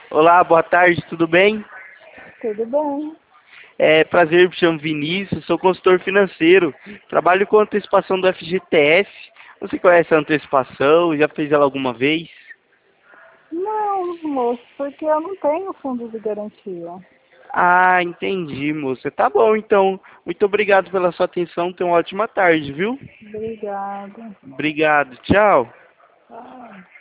Olá, boa tarde, tudo bem? Tudo bem. É prazer, me chamo Vinícius, sou consultor financeiro, trabalho com antecipação do FGTS. Você conhece a antecipação? Já fez ela alguma vez? Não, moço, porque eu não tenho fundo de garantia. Ah, entendi, moça. Tá bom, então. Muito obrigado pela sua atenção. Tenha uma ótima tarde, viu? Obrigada. Obrigado, tchau. Ah.